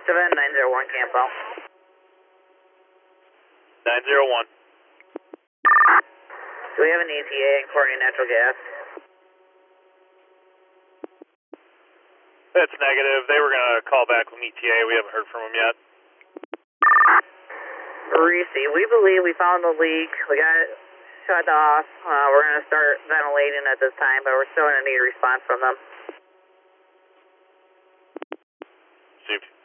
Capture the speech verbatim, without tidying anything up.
Seven nine zero one camp out. nine zero one. Do we have an E T A in Courtney Natural Gas? That's negative. They were going to call back from E T A. We haven't heard from them yet. Reese, we believe we found the leak. We got it shut off. Uh, we're going to start ventilating at this time, but we're still going to need a response from them. Super.